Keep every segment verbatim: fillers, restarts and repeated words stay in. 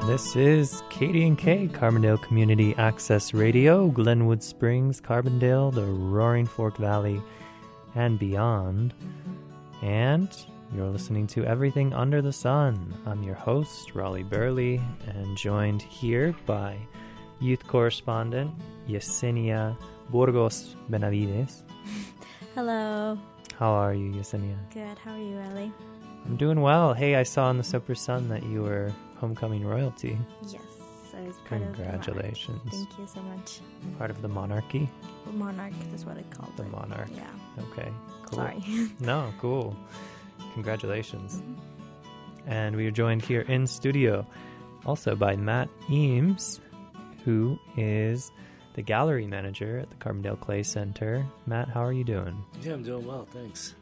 This is Katie and Kay, Carbondale Community Access Radio, Glenwood Springs, Carbondale, the Roaring Fork Valley, and beyond. And you're listening to Everything Under the Sun. I'm your host, Raleigh Burley, and joined here by youth correspondent Yesenia Burgos Benavides. Hello. How are you, Yesenia? Good. How are you, Raleigh? I'm doing well. Hey, I saw in the Soper Sun that you were homecoming royalty. Yes, I was part Congratulations. of the monarch. Thank you so much. Part of the monarchy? Monarch is what it's called. The monarch. Yeah. Okay, cool. Sorry. No, cool. Congratulations. Mm-hmm. And we are joined here in studio also by Matt Eames, who is the gallery manager at the Carbondale Clay Center. Matt, how are you doing? Yeah, I'm doing well, thanks.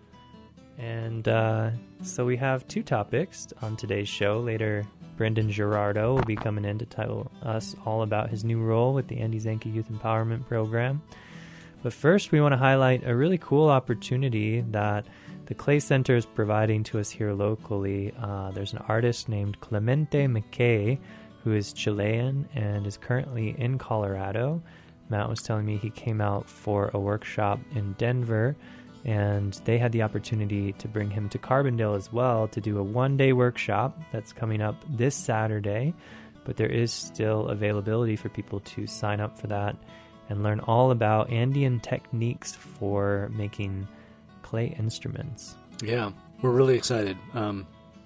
And uh, so we have two topics on today's show. Later, Brendan Gerardo will be coming in to tell us all about his new role with the Andy Zanke Youth Empowerment Program. But first, we want to highlight a really cool opportunity that the Clay Center is providing to us here locally. Uh, there's an artist named Clemente McKay, who is Chilean and is currently in Colorado. Matt was telling me he came out for a workshop in Denver, and they had the opportunity to bring him to Carbondale as well to do a one-day workshop that's coming up this Saturday. But there is still availability for people to sign up for that and learn all about Andean techniques for making clay instruments. Yeah, we're really excited. Um,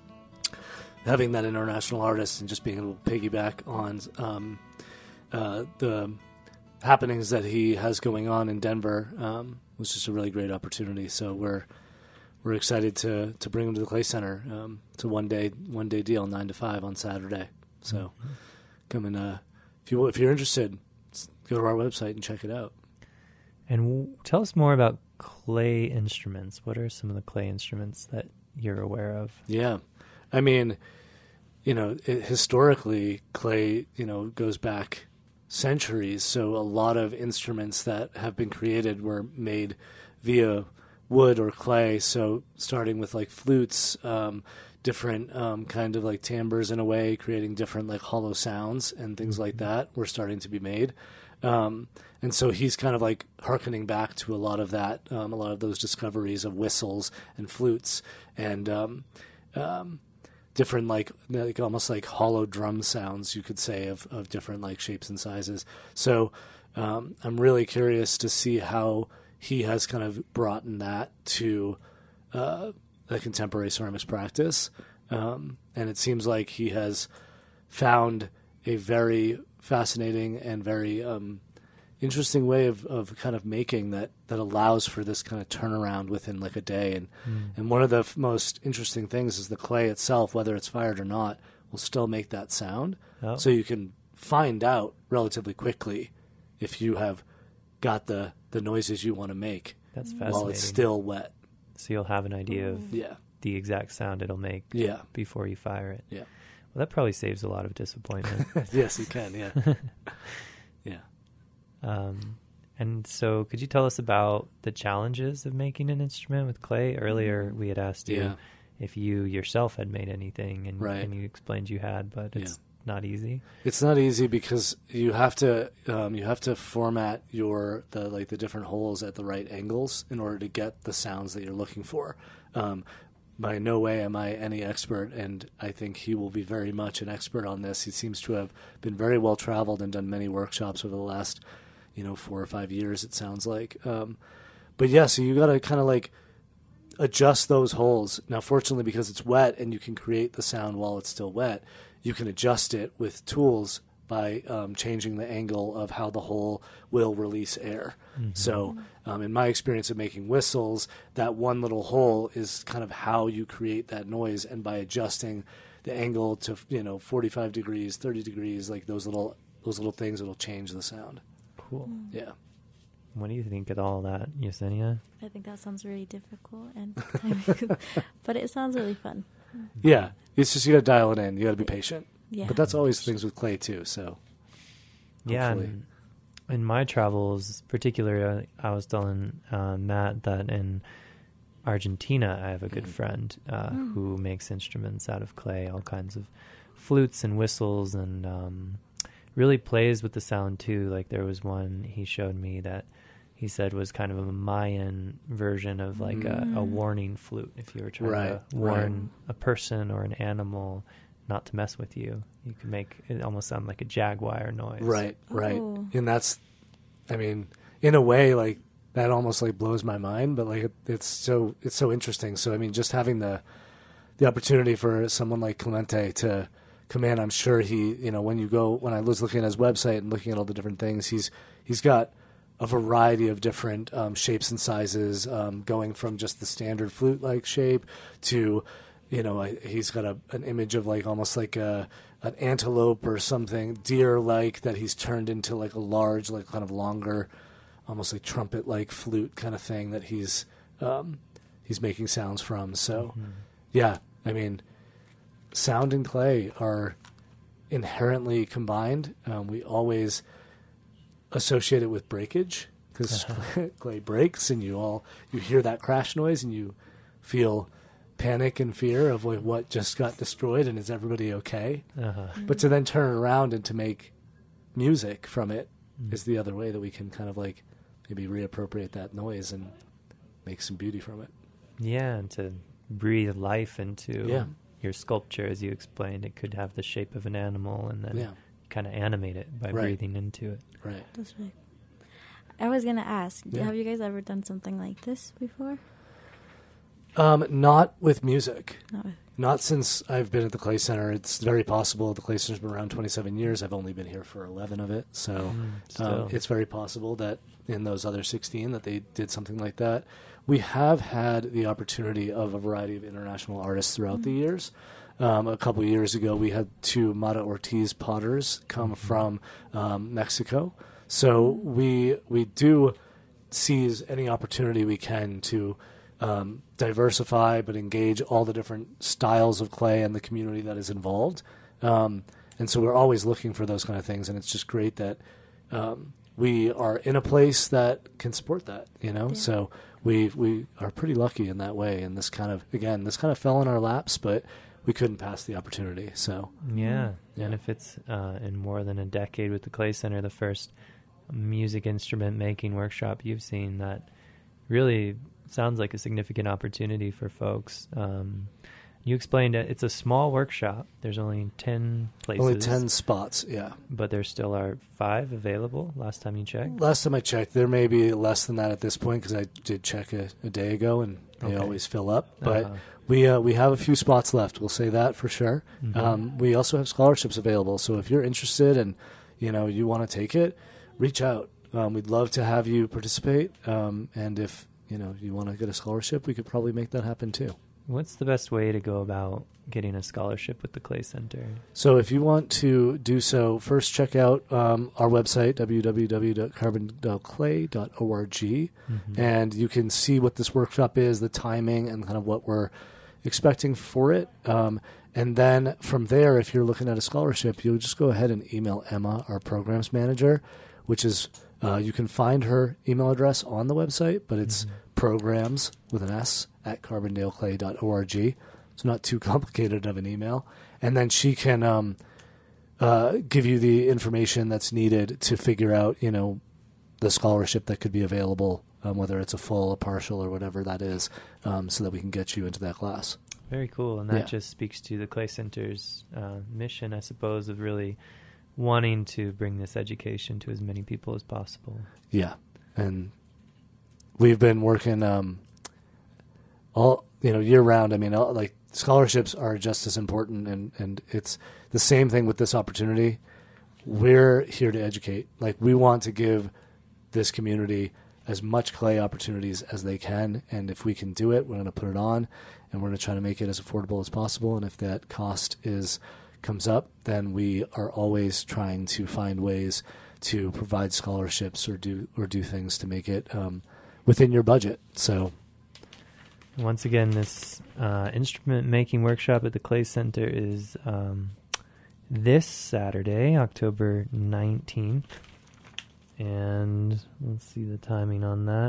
having that international artist and just being able to piggyback on um, uh, the happenings that he has going on in Denver um, was just a really great opportunity. So we're we're excited to to bring him to the Clay Center. Um, it's a one day one day deal, nine to five on Saturday. So mm-hmm. come and uh, if you if you're interested, go to our website and check it out. And w- tell us more about clay instruments. What are some of the clay instruments that you're aware of? Yeah, I mean, you know, it, historically, clay, you know, goes back centuries. So a lot of instruments that have been created were made via wood or clay. So starting with like flutes, um, different um, kind of like timbres in a way, creating different like hollow sounds and things like that were starting to be made. Um, and so he's kind of like hearkening back to a lot of that, um, a lot of those discoveries of whistles and flutes and um, um, different like like almost like hollow drum sounds, you could say, of, of different like shapes and sizes. So um, I'm really curious to see how he has kind of brought in that to uh, the contemporary ceramics practice. Um, and it seems like he has found a very fascinating and very um, interesting way of, of kind of making that, that allows for this kind of turnaround within like a day. And mm. and one of the f- most interesting things is the clay itself, whether it's fired or not, will still make that sound. Oh. So you can find out relatively quickly if you have got the, the noises you want to make. That's fascinating. While it's still wet. So you'll have an idea of yeah. the exact sound it'll make yeah. before you fire it. Yeah. Well, that probably saves a lot of disappointment. Yes, you can, yeah. yeah. Um, and so could you tell us about the challenges of making an instrument with clay? Earlier we had asked you yeah. if you yourself had made anything, and, right. and you explained you had, but it's yeah. not easy. It's not easy because you have to um, you have to format your the like the different holes at the right angles in order to get the sounds that you're looking for. Um, By no way am I any expert, and I think he will be very much an expert on this. He seems to have been very well traveled and done many workshops over the last, you know, four or five years, it sounds like. Um, but yeah, so you got to kind of like adjust those holes. Now, fortunately, because it's wet and you can create the sound while it's still wet, you can adjust it with tools by um, changing the angle of how the hole will release air. Mm-hmm. So um, in my experience of making whistles, that one little hole is kind of how you create that noise. And by adjusting the angle to, you know, forty-five degrees, thirty degrees, like those little those little things, it'll change the sound. Cool. Yeah. What do you think of all that, Yesenia? I think that sounds really difficult, and but it sounds really fun. Yeah. It's just you got to dial it in. You got to be patient. Yeah. But that's always things with clay too, so. Yeah, and in my travels, particularly, I was telling uh, Matt that in Argentina, I have a good mm. friend uh, mm. who makes instruments out of clay, all kinds of flutes and whistles, and um, really plays with the sound too. Like there was one he showed me that he said was kind of a Mayan version of like mm. a, a warning flute. If you were trying right, to warn right. a person or an animal not to mess with you, you could make it almost sound like a jaguar noise. Right, right. Oh. And that's, I mean, in a way, like that almost like blows my mind, but like it, it's so it's so interesting. So I mean, just having the the opportunity for someone like Clemente to come in, I'm sure he, you know, when you go, when I was looking at his website and looking at all the different things, he's he's got a variety of different um, shapes and sizes, um, going from just the standard flute-like shape to, you know, I, he's got a, an image of like almost like a an antelope or something deer-like that he's turned into like a large, like kind of longer, almost like trumpet-like flute kind of thing that he's um, he's making sounds from. So, mm-hmm. yeah, I mean, sound and clay are inherently combined. Um, we always associate it with breakage because uh-huh. clay breaks, and you all you hear that crash noise, and you feel panic and fear of like what just got destroyed, and is everybody okay? Uh-huh. Mm-hmm. But to then turn it around and to make music from it mm-hmm. is the other way that we can kind of like maybe reappropriate that noise and make some beauty from it. Yeah, and to breathe life into yeah. your sculpture, as you explained, it could have the shape of an animal, and then yeah. kind of animate it by right. breathing into it. Right. That's right. I was gonna ask, yeah. have you guys ever done something like this before? Um, not with music. Not with Not since I've been at the Clay Center. It's very possible. The Clay Center's been around twenty-seven years. I've only been here for eleven of it. So mm, um, it's very possible that in those other sixteen that they did something like that. We have had the opportunity of a variety of international artists throughout mm. the years. Um, a couple of years ago, we had two Mata Ortiz potters come mm-hmm. from um, Mexico. So we we do seize any opportunity we can to Um, diversify but engage all the different styles of clay and the community that is involved. Um, and so we're always looking for those kind of things, and it's just great that um, we are in a place that can support that, you know? Yeah. So we we are pretty lucky in that way, and this kind of, again, this kind of fell in our laps, but we couldn't pass the opportunity, so. Yeah, yeah. And if it's uh, in more than a decade with the Clay Center, the first music instrument making workshop you've seen, that really sounds like a significant opportunity for folks. Um, you explained it, it's a small workshop. There's only ten places. Only ten spots, yeah. But there still are five available last time you checked? Last time I checked, there may be less than that at this point, because I did check a, a day ago, and they okay. always fill up. But uh-huh. we uh, we have a few spots left. We'll say that for sure. Mm-hmm. Um, we also have scholarships available. So if you're interested and you know you want to take it, reach out. Um, we'd love to have you participate. Um, and if you know you want to get a scholarship, we could probably make that happen too. What's the best way to go about getting a scholarship with the Clay Center? So if you want to do so, first check out um, our website, w w w dot carbondale clay dot org, mm-hmm. and you can see what this workshop is, the timing, and kind of what we're expecting for it. Um, and then from there, if you're looking at a scholarship, you'll just go ahead and email Emma, our programs manager, which is, uh, you can find her email address on the website, but it's mm-hmm. programs with an S at carbondale clay dot org. It's not too complicated of an email. And then she can um, uh, give you the information that's needed to figure out, you know, the scholarship that could be available, um, whether it's a full, a partial, or whatever that is, um, so that we can get you into that class. Very cool. And that yeah. just speaks to the Clay Center's uh, mission, I suppose, of really wanting to bring this education to as many people as possible. Yeah. And we've been working um, all, you know, year round. I mean, all, like, scholarships are just as important, and, and it's the same thing with this opportunity. We're here to educate. Like, we want to give this community as much clay opportunities as they can, and if we can do it, we're going to put it on, and we're going to try to make it as affordable as possible. And if that cost is comes up, then we are always trying to find ways to provide scholarships or do or do things to make it um, within your budget. So. Once again, this uh, instrument making workshop at the Clay Center is um, this Saturday, October nineteenth. And let's see the timing on that.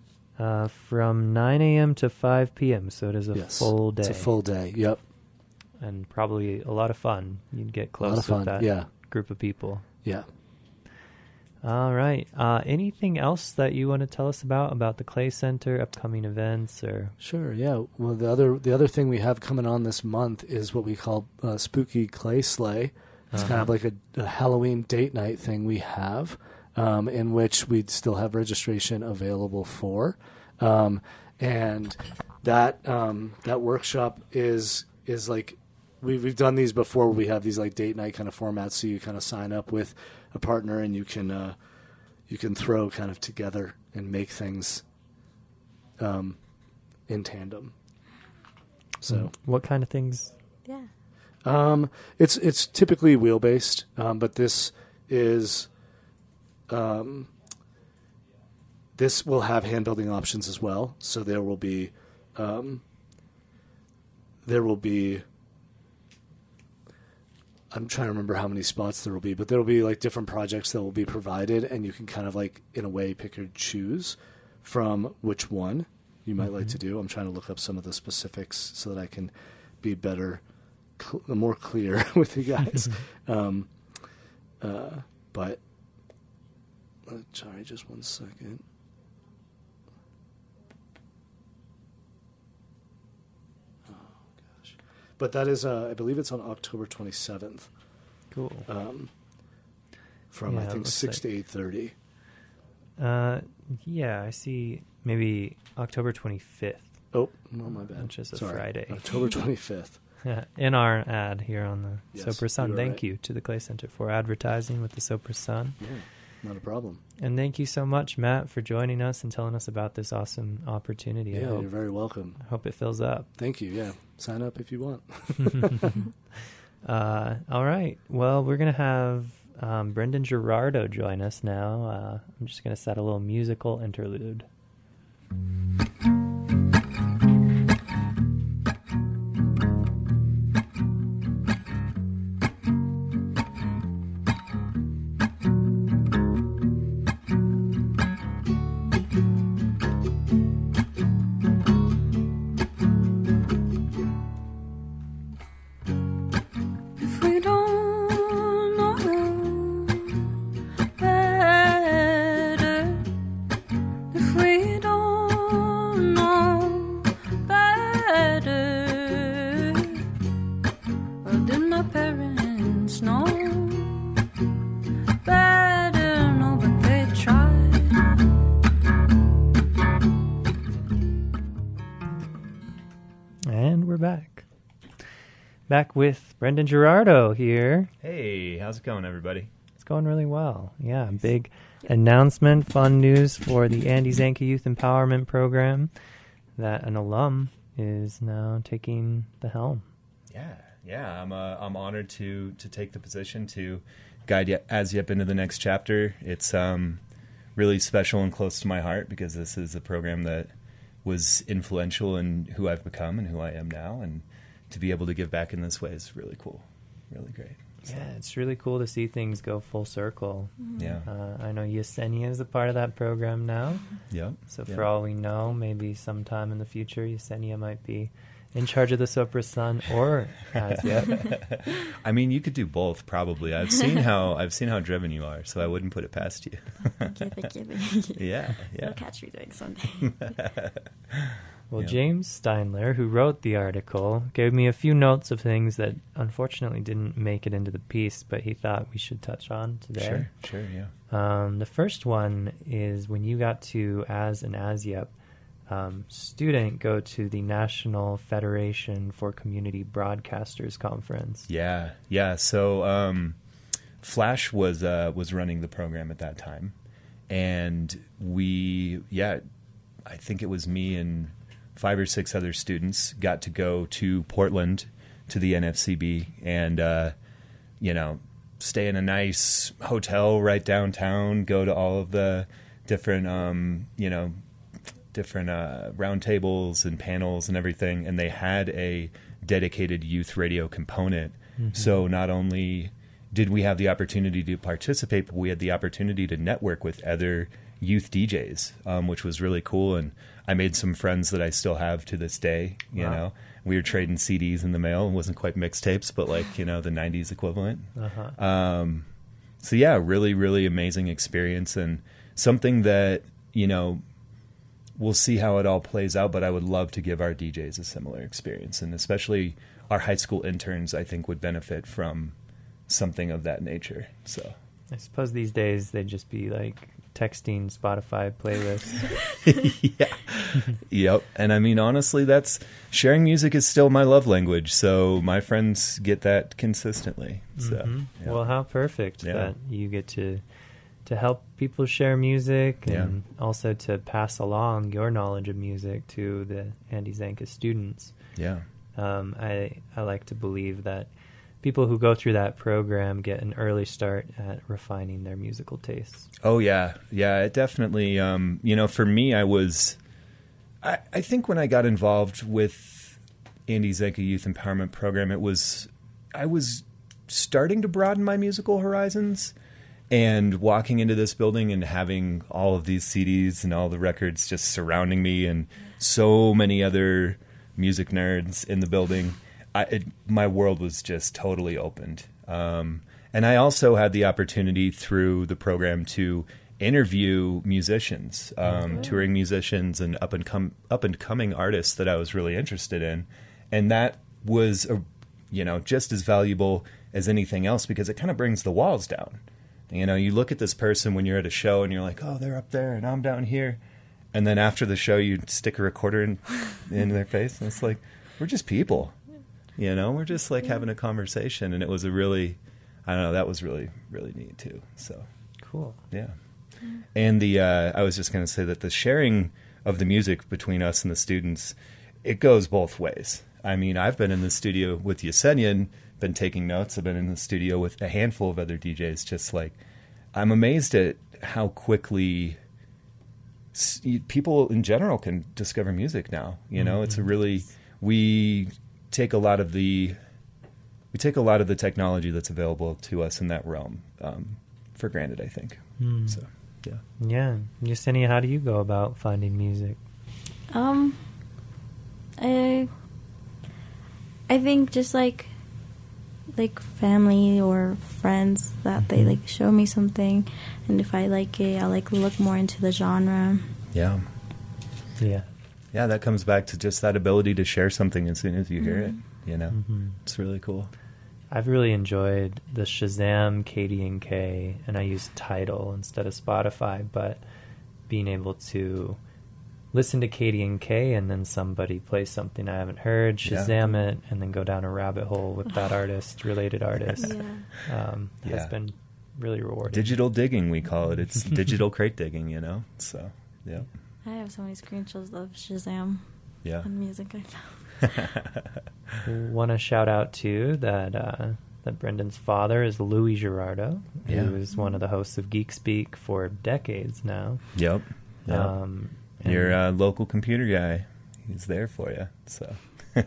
Uh, from nine a.m. to five p.m., so it is a yes, full day. It's a full day, yep. and probably a lot of fun. You'd get A lot close of fun. with that Yeah. group of people. Yeah. All right. Uh, anything else that you want to tell us about about the Clay Center, upcoming events, or? Sure. Yeah. Well, the other the other thing we have coming on this month is what we call uh, Spooky Clay Sleigh. It's Uh-huh. kind of like a, a Halloween date night thing we have, um, in which we still have registration available for, um, and that um, that workshop is is like we've we've done these before. Where we have these like date night kind of formats, so you kind of sign up with a partner and you can uh, you can throw kind of together and make things um, in tandem. So what kind of things? Yeah. um, it's it's typically wheel based, um, but this is um, this will have hand building options as well. So there will be um, there will be. I'm trying to remember how many spots there will be, but there will be like different projects that will be provided, and you can kind of like, in a way, pick or choose from which one you might like to do. I'm trying to look up some of the specifics so that I can be better, cl- more clear with you guys. um, uh, but uh, sorry, just one second. But that is, uh, I believe it's on October twenty-seventh. Cool. Um, from Yeah, I it think looks six like- to eight thirty. Uh, yeah, I see maybe October twenty-fifth, Oh, no, my bad. which is a Sorry. Friday. October twenty-fifth. In our ad here on the Yes, Soper Sun. you are Thank right. you to the Clay Center for advertising with the Soper Sun. Yeah, not a problem. And thank you so much, Matt, for joining us and telling us about this awesome opportunity. Yeah, I you're hope, very welcome. I hope it fills up. Thank you. Yeah, sign up if you want. Uh, all right. Well, we're going to have um, Brendan Gerardo join us now. Uh, I'm just going to set a little musical interlude. If we don't know better, if we don't know better, well, did my parents know better? No, but they tried. And we're back. Back with Brendan Gerardo here. Hey, how's it going, everybody? It's going really well. Yeah, big announcement, fun news for the Andy Zanke Youth Empowerment Program that an alum is now taking the helm. Yeah, yeah, I'm uh, I'm honored to to take the position to guide Ye- ASYEP into the next chapter. It's um, really special and close to my heart because this is a program that was influential in who I've become and who I am now, and to be able to give back in this way is really cool, really great. So, Yeah, it's really cool to see things go full circle. yeah, Uh, I know Yesenia is a part of that program now. yeah. So yeah. for all we know, maybe sometime in the future, Yesenia might be in charge of the Soper Sun or ASYEP. I mean, you could do both, probably. I've seen how I've seen how driven you are, so I wouldn't put it past you. Thank you, thank you, thank you. Yeah, You'll yeah. catch me doing someday. Well, Yeah. James Steinler, who wrote the article, gave me a few notes of things that unfortunately didn't make it into the piece, but he thought we should touch on today. Sure, sure, yeah. Um, the first one is when you got to, as an ASYEP um, student, go to the National Federation for Community Broadcasters Conference. Yeah, yeah. So um, Flash was uh, was running the program at that time, and we, yeah, I think it was me and five or six other students got to go to Portland to the N F C B and uh, you know, stay in a nice hotel right downtown, go to all of the different um, you know, different uh, round tables and panels and everything, and they had a dedicated youth radio component. Mm-hmm. So not only did we have the opportunity to participate, but we had the opportunity to network with other youth D Js, um, which was really cool. And I made some friends that I still have to this day. You Wow. know, we were trading C Ds in the mail. It wasn't quite mixtapes, but like, you know, the nineties equivalent. Uh-huh. Um, so yeah, really, really amazing experience, and something that, you know, we'll see how it all plays out, but I would love to give our D Js a similar experience, and especially our high school interns, I think, would benefit from something of that nature. So I suppose these days they'd just be like texting Spotify playlists. yeah. Yep. And I mean, honestly, that's sharing music is still my love language. So my friends get that consistently. So, Mhm. yeah. Well, how perfect Yeah. that you get to to help people share music Yeah. and also to pass along your knowledge of music to the Andy Zanka students. yeah. Um, I I like to believe that people who go through that program get an early start at refining their musical tastes. Oh yeah. Yeah, it definitely, um, you know, for me, I was, I, I think when I got involved with Andy Zanka Youth Empowerment Program, it was, I was starting to broaden my musical horizons, and walking into this building and having all of these C Ds and all the records just surrounding me, and so many other music nerds in the building, I, it, my world was just totally opened. Um, and I also had the opportunity through the program to interview musicians, um, touring musicians, and up and come up and coming artists that I was really interested in, and that was a, you know, just as valuable as anything else, because it kind of brings the walls down. You know, you look at this person when you're at a show and you're like, oh, they're up there and I'm down here. And then after the show, you stick a recorder in, in their face. And it's like, we're just people, you know, we're just like having a conversation. And it was a really, I don't know, that was really, really neat too. So, Cool. yeah. And the, uh, I was just going to say that the sharing of the music between us and the students, it goes both ways. I mean, I've been in the studio with Yesenian, been taking notes. I've been in the studio with a handful of other D Js. Just like, I'm amazed at how quickly s- people in general can discover music now. You know, it's a really, we take a lot of the, we take a lot of the technology that's available to us in that realm um, for granted, I think. Hmm. So, yeah. Yeah. Yesenia, how do you go about finding music? Um, I, I think just like, like family or friends that they Mhm. like show me something, and if I like it, I'll like look more into the genre. Yeah. Yeah. Yeah, that comes back to just that ability to share something as soon as you hear it. You know, Mhm. it's really cool. I've really enjoyed the Shazam K D and K, and I use Tidal instead of Spotify, but being able to listen to K D and K and then somebody plays something I haven't heard, Yeah. Shazam it, and then go down a rabbit hole with that artist, related artist, Yeah. um, has Yeah. been really rewarding. Digital digging, we call it. It's digital crate digging, you know? So, yeah. I have so many screenshots of Shazam Yeah. and music I found. Want to shout out too that uh, that Brendan's father is Louis Girardo, Yeah. who is one of the hosts of Geek Speak for decades now. Yep. Yep. Um, and, Your uh, local computer guy, he's there for you. So,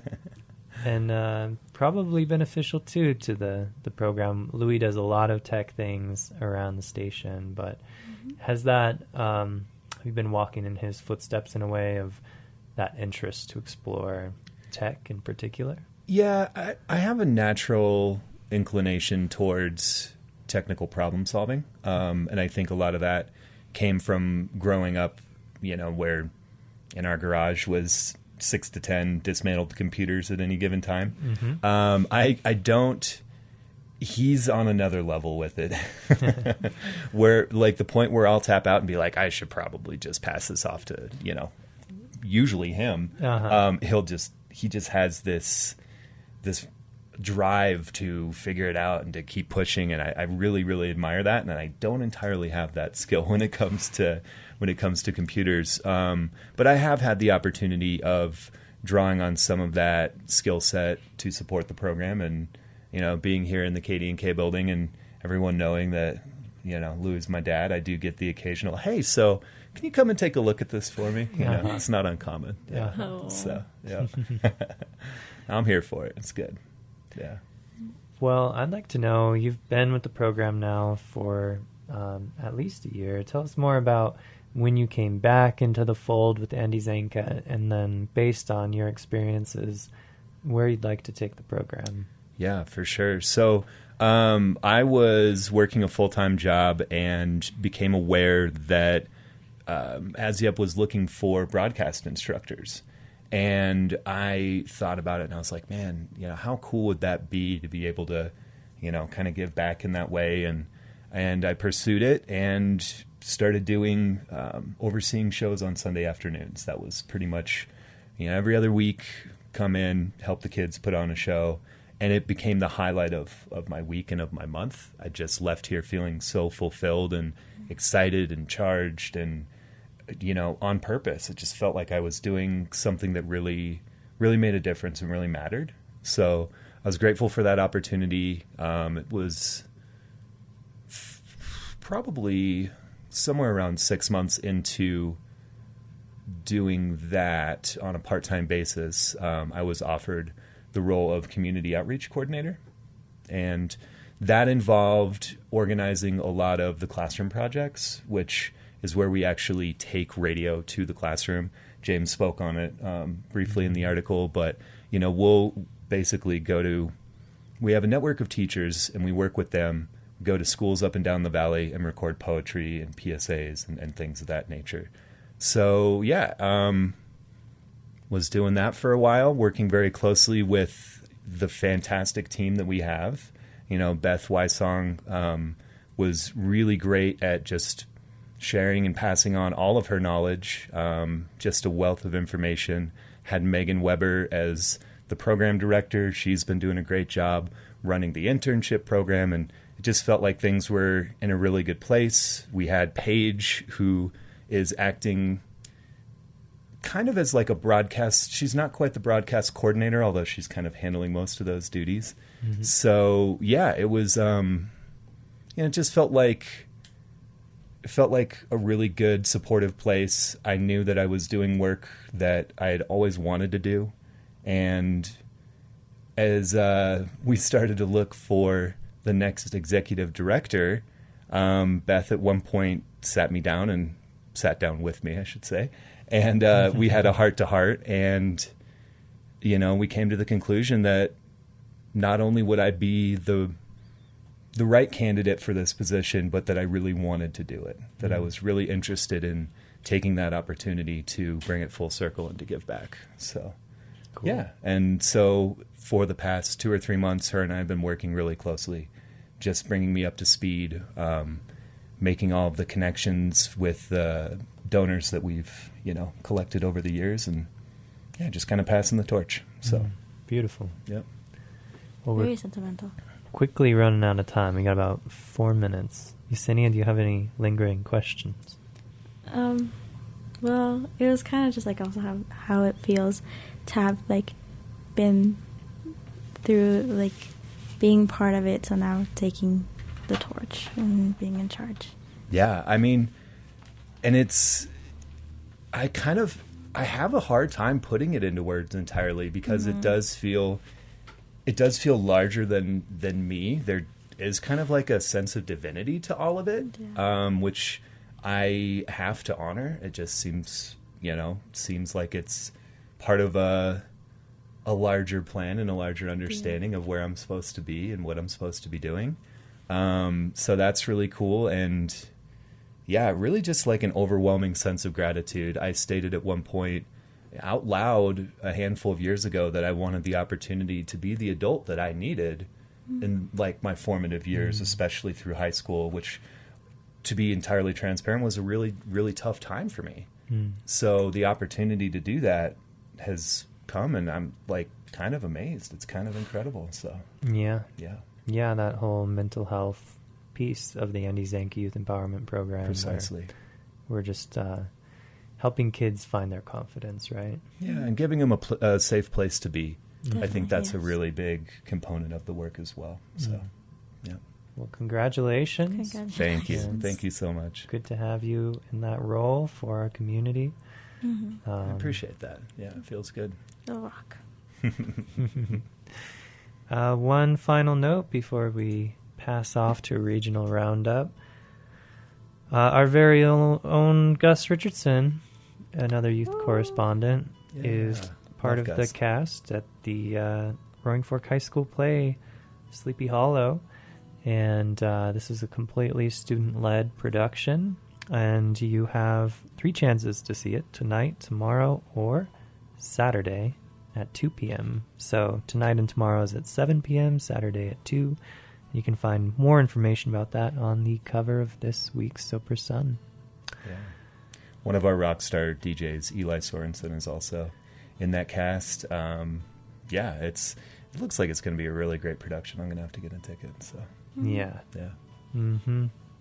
and uh, probably beneficial too to the the program. Louis does a lot of tech things around the station, but has that um, have you been walking in his footsteps in a way of that interest to explore tech in particular? yeah, I, I have a natural inclination towards technical problem solving. Um, and I think a lot of that came from growing up, you know, where in our garage was six to ten dismantled computers at any given time. Mm-hmm. Um, I, I don't, he's on another level with it where like the point where I'll tap out and be like, I should probably just pass this off to, you know, usually him. Uh-huh. Um, he'll just, he just has this, this drive to figure it out and to keep pushing. And I, I really, really admire that. And I don't entirely have that skill when it comes to, when it comes to computers. Um, but I have had the opportunity of drawing on some of that skill set to support the program, and, you know, being here in the K D and K building and everyone knowing that, you know, Lou is my dad, I do get the occasional, hey, so can you come and take a look at this for me? You know, Uh-huh. it's not uncommon. Yeah. Oh. So, yeah. I'm here for it. It's good. Yeah. Well, I'd like to know, you've been with the program now for um, at least a year. Tell us more about when you came back into the fold with Andy Zanka, and then based on your experiences, where you'd like to take the program. Yeah, for sure. So um, I was working a full-time job and became aware that um, ASYEP was looking for broadcast instructors. And I thought about it, and I was like, man, you know, how cool would that be to be able to, you know, kind of give back in that way? And and I pursued it and started doing, um, overseeing shows on Sunday afternoons. That was pretty much, you know, every other week, come in, help the kids put on a show. And it became the highlight of, of my week and of my month. I just left here feeling so fulfilled and excited and charged and, you know, on purpose. It just felt like I was doing something that really, really made a difference and really mattered. So I was grateful for that opportunity. Um, it was f- probably somewhere around six months into doing that on a part-time basis. Um, I was offered the role of community outreach coordinator. And that involved organizing a lot of the classroom projects, which is where we actually take radio to the classroom. James spoke on it um, briefly in the article, but you know, we'll basically go to, we have a network of teachers and we work with them, go to schools up and down the valley and record poetry and P S As and, and things of that nature. So yeah, um, was doing that for a while, working very closely with the fantastic team that we have. You know, Beth Wysong um, was really great at just sharing and passing on all of her knowledge, um, just a wealth of information. Had Megan Weber as the program director. She's been doing a great job running the internship program, and it just felt like things were in a really good place. We had Paige, who is acting kind of as like a broadcast. She's not quite the broadcast coordinator, although she's kind of handling most of those duties. Mm-hmm. So yeah, it was, um, you know, it just felt like, it felt like a really good supportive place. I knew that I was doing work that I had always wanted to do. And as uh, we started to look for the next executive director, um, Beth at one point sat me down and sat down with me, I should say. And uh, we had a heart-to-heart, and, you know, we came to the conclusion that not only would I be the the right candidate for this position, but that I really wanted to do it, that I was really interested in taking that opportunity to bring it full circle and to give back. So, cool. Yeah. And so for the past two or three months, her and I have been working really closely, just bringing me up to speed, um, making all of the connections with the donors that we've, you know, collected over the years, and yeah, just kind of passing the torch. So mm, beautiful. Yep. Well, Very we're sentimental. quickly running out of time. We got about four minutes. Yesenia, do you have any lingering questions? Um, well, it was kind of just like also how how it feels to have like been through like being part of it, so now taking the torch and being in charge. Yeah, I mean, and it's, I kind of, I have a hard time putting it into words entirely because mm-hmm. it does feel, it does feel larger than, than me. There is kind of like a sense of divinity to all of it, yeah. um, which I have to honor. It just seems, you know, seems like it's part of a, a larger plan and a larger understanding yeah. of where I'm supposed to be and what I'm supposed to be doing. Um, so that's really cool. And yeah, really just like an overwhelming sense of gratitude. I stated at one point out loud a handful of years ago that I wanted the opportunity to be the adult that I needed mm. in like my formative years, mm. especially through high school, which, to be entirely transparent, was a really, really tough time for me. Mm. So the opportunity to do that has come, and I'm like kind of amazed. It's kind of incredible. So yeah. Yeah. Yeah, that whole mental health piece of the Andy Zanka Youth Empowerment Program. Precisely. We're just uh, helping kids find their confidence, right? Yeah, and giving them a, pl- a safe place to be. Definitely, I think that's yes. a really big component of the work as well. So, mm. yeah. Well, congratulations. Congratulations. Thank you. And Thank you so much. Good to have you in that role for our community. Mm-hmm. Um, I appreciate that. Yeah, it feels good. You'll rock. uh, one final note before we pass off to a regional roundup. Uh, our very own, own Gus Richardson, another youth correspondent, Yeah. is part Love of Gus. the cast at the uh, Roaring Fork High School play Sleepy Hollow. And uh, this is a completely student-led production. And you have three chances to see it: tonight, tomorrow, or Saturday at two p.m. So tonight and tomorrow is at seven p.m., Saturday at two. You can find more information about that on the cover of this week's Sopra Sun. Yeah. One of our rock star D Js, Eli Sorensen, is also in that cast. Um, yeah, it's it looks like it's going to be a really great production. I'm going to have to get a ticket. So Yeah. yeah. Mm-hmm.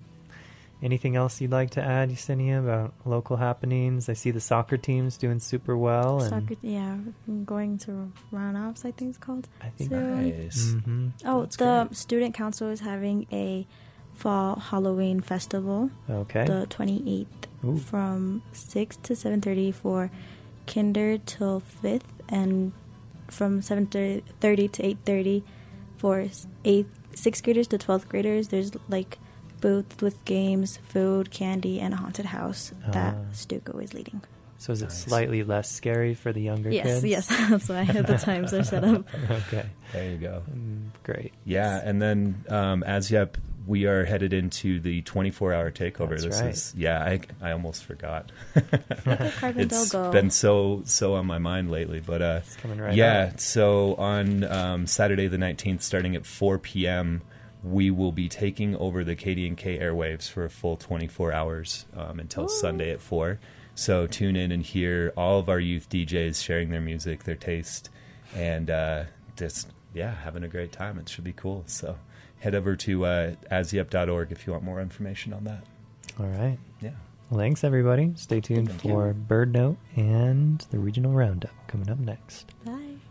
Anything else you'd like to add, Yesenia, about local happenings? I see the soccer team's doing super well. And Soccer, yeah, I'm going to runoffs, I think it's called. I think soon. Nice. Mm-hmm. Oh, That's the great. student council is having a fall Halloween festival, Okay. the twenty-eighth, Ooh. from six to seven thirty for kinder till fifth, and from seven thirty to eight thirty for eighth, sixth graders to twelfth graders. There's like booths with games, food, candy, and a haunted house that Ah. Stuco is leading. So is it Nice. slightly less scary for the younger Yes, kids? yes, that's why the times are set up. Okay. There you go. Mm, great. Yeah, and then um, as yep, we are headed into the twenty-four hour takeover. That's this right. is yeah, I, I almost forgot. Carmen It's Delgo. been so so on my mind lately, but uh, It's coming right yeah. up. So on um, Saturday the nineteenth, starting at four p.m., we will be taking over the K D N K airwaves for a full twenty-four hours um, until Sunday at four. So tune in and hear all of our youth D Js sharing their music, their taste, and uh, just yeah, having a great time. It should be cool. So head over to uh, asyep dot org if you want more information on that. All right. Yeah. Well, thanks, everybody. Stay tuned Thank for Bird Note and the Regional Roundup coming up next. Bye.